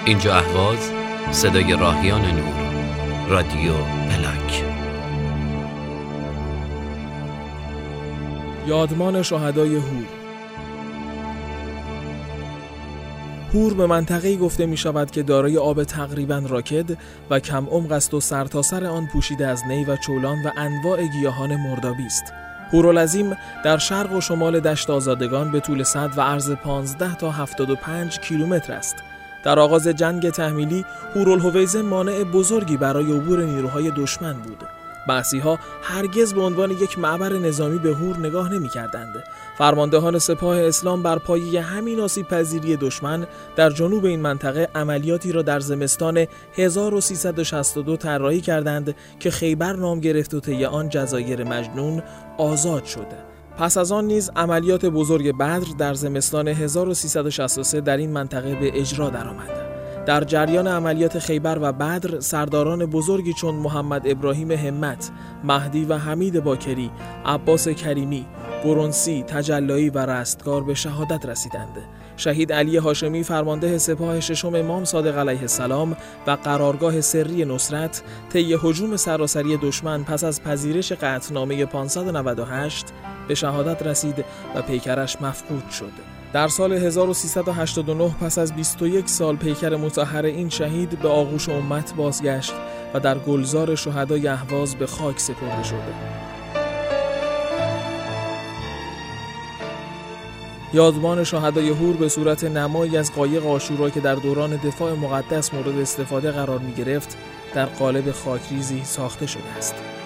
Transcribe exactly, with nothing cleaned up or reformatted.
اینجا اهواز، صدای راهیان نور، رادیو پلاک. یادمان شهدای هور. هور به منطقه‌ای گفته می شود که دارای آب تقریباً راکد و کم عمق است و سرتاسر آن پوشیده از نی و چولان و انواع گیاهان مردابی است. هورالعظیم در شرق و شمال دشت آزادگان به طول صد و عرض پانزده تا هفتاد و پنج کیلومتر است. در آغاز جنگ تحمیلی هورالهویزه مانع بزرگی برای عبور نیروهای دشمن بود. بعثی‌ها هرگز به عنوان یک معبر نظامی به هور نگاه نمی‌کردند. فرماندهان سپاه اسلام بر پایه همین آسیب‌پذیری دشمن در جنوب این منطقه عملیاتی را در زمستان هزار و سیصد و شصت و دو طراحی کردند که خیبر نام گرفت و طی آن جزایر مجنون آزاد شد. پس از آن نیز عملیات بزرگ بدر در زمستان هزار و سیصد و شصت و سه در این منطقه به اجرا درآمد. در جریان عملیات خیبر و بدر سرداران بزرگی چون محمد ابراهیم همت، مهدی و حمید باکری، عباس کریمی، برونسی، تجلایی و رستگار به شهادت رسیدند. شهید علی هاشمی فرمانده سپاه ششم امام صادق علیه السلام و قرارگاه سری نصرت طی هجوم سراسری دشمن پس از پذیرش قطعنامه پانصد و نود و هشت به شهادت رسید و پیکرش مفقود شد. در سال هزار و سیصد و هشتاد و نه پس از بیست و یک سال پیکر مطهر این شهید به آغوش امت بازگشت و در گلزار شهدای اهواز به خاک سپرده شد. یادمان شهدای هور به صورت نمایی از قایق عاشورا که در دوران دفاع مقدس مورد استفاده قرار می گرفت در قالب خاکریزی ساخته شده است.